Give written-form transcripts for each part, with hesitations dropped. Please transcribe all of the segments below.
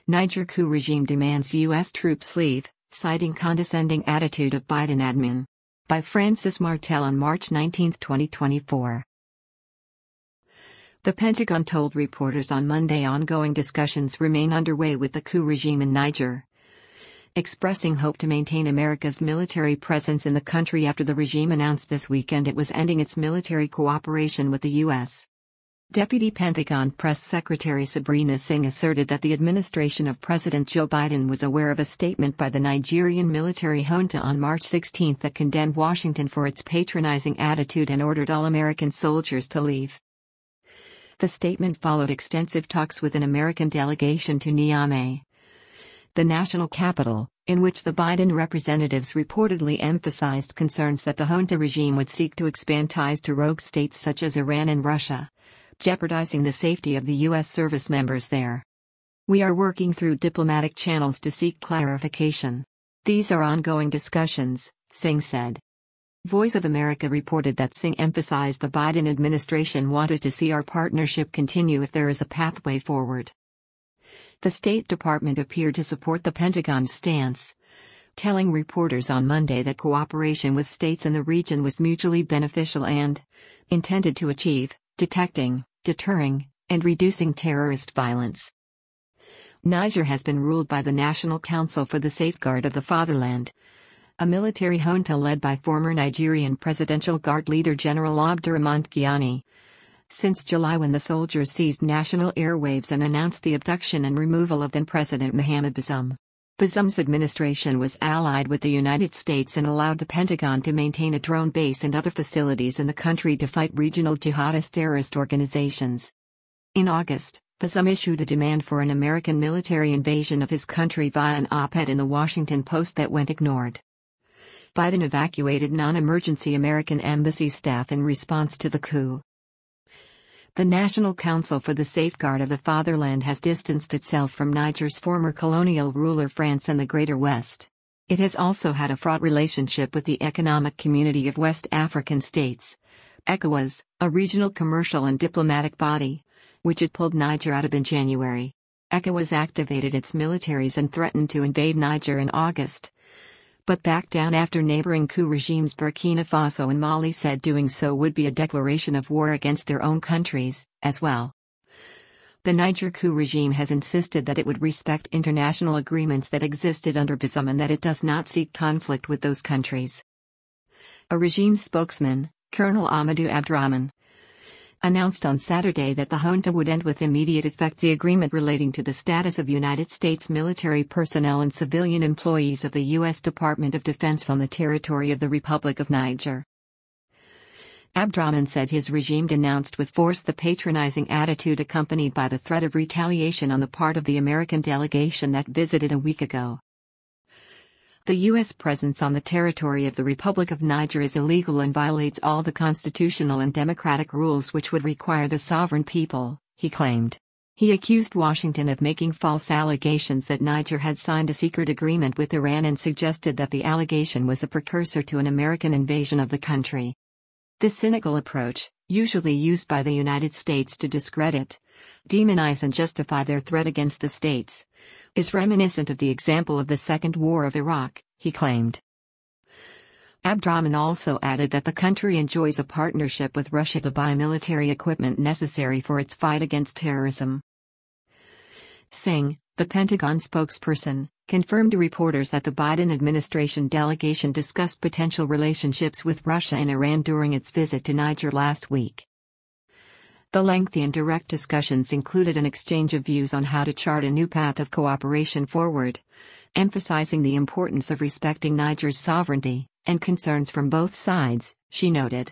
Niger coup regime demands U.S. troops leave, citing condescending attitude of Biden admin. By Francis Martel on March 19, 2024. The Pentagon told reporters on Monday ongoing discussions remain underway with the coup regime in Niger, expressing hope to maintain America's military presence in the country after the regime announced this weekend it was ending its military cooperation with the U.S. Deputy Pentagon Press Secretary Sabrina Singh asserted that the administration of President Joe Biden was aware of a statement by the Nigerian military junta on March 16 that condemned Washington for its patronizing attitude and ordered all American soldiers to leave. The statement followed extensive talks with an American delegation to Niamey, the national capital, in which the Biden representatives reportedly emphasized concerns that the junta regime would seek to expand ties to rogue states such as Iran and Russia, jeopardizing the safety of the U.S. service members there. We are working through diplomatic channels to seek clarification. These are ongoing discussions, Singh said. Voice of America reported that Singh emphasized the Biden administration wanted to see our partnership continue if there is a pathway forward. The State Department appeared to support the Pentagon's stance, telling reporters on Monday that cooperation with states in the region was mutually beneficial and intended to achieve detecting, deterring, and reducing terrorist violence. Niger has been ruled by the National Council for the Safeguard of the Fatherland, a military junta led by former Nigerian Presidential Guard leader General Abdurrahman Tiani, since July when the soldiers seized national airwaves and announced the abduction and removal of then-President Mohamed Bazoum. Bazoum's administration was allied with the United States and allowed the Pentagon to maintain a drone base and other facilities in the country to fight regional jihadist terrorist organizations. In August, Bazoum issued a demand for an American military invasion of his country via an op-ed in the Washington Post that went ignored. Biden evacuated non-emergency American embassy staff in response to the coup. The National Council for the Safeguard of the Fatherland has distanced itself from Niger's former colonial ruler France and the Greater West. It has also had a fraught relationship with the Economic Community of West African States, ECOWAS, a regional commercial and diplomatic body, which it pulled Niger out of in January. ECOWAS activated its militaries and threatened to invade Niger in August, but backed down after neighboring coup regimes Burkina Faso and Mali said doing so would be a declaration of war against their own countries, as well. The Niger coup regime has insisted that it would respect international agreements that existed under Bazoum and that it does not seek conflict with those countries. A regime spokesman, Colonel Amadou Abdrahman, announced on Saturday that the junta would end with immediate effect the agreement relating to the status of United States military personnel and civilian employees of the U.S. Department of Defense on the territory of the Republic of Niger. Abdrahman said his regime denounced with force the patronizing attitude accompanied by the threat of retaliation on the part of the American delegation that visited a week ago. The U.S. presence on the territory of the Republic of Niger is illegal and violates all the constitutional and democratic rules which would require the sovereign people, he claimed. He accused Washington of making false allegations that Niger had signed a secret agreement with Iran and suggested that the allegation was a precursor to an American invasion of the country. This cynical approach, usually used by the United States to discredit, demonize and justify their threat against the states, is reminiscent of the example of the Second War of Iraq, he claimed. Abdrahman also added that the country enjoys a partnership with Russia to buy military equipment necessary for its fight against terrorism. Singh, the Pentagon spokesperson, confirmed to reporters that the Biden administration delegation discussed potential relationships with Russia and Iran during its visit to Niger last week. The lengthy and direct discussions included an exchange of views on how to chart a new path of cooperation forward, emphasizing the importance of respecting Niger's sovereignty and concerns from both sides, she noted.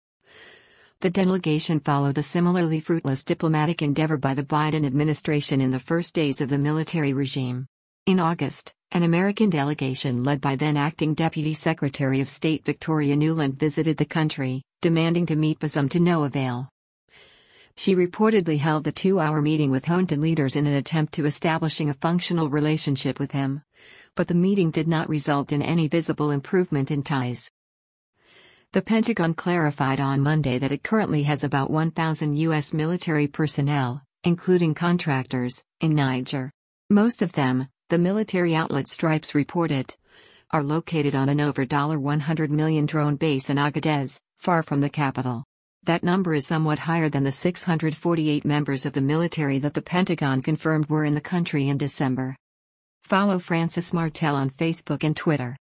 The delegation followed a similarly fruitless diplomatic endeavor by the Biden administration in the first days of the military regime. In August, an American delegation led by then-acting Deputy Secretary of State Victoria Nuland visited the country, demanding to meet Bazoum to no avail. She reportedly held a 2-hour meeting with junta leaders in an attempt to establishing a functional relationship with him, but the meeting did not result in any visible improvement in ties. The Pentagon clarified on Monday that it currently has about 1,000 U.S. military personnel, including contractors, in Niger. Most of them, the military outlet Stripes reported, are located on an over $100 million drone base in Agadez, far from the capital. That number is somewhat higher than the 648 members of the military that the Pentagon confirmed were in the country in December. Follow Francis Martel on Facebook and Twitter.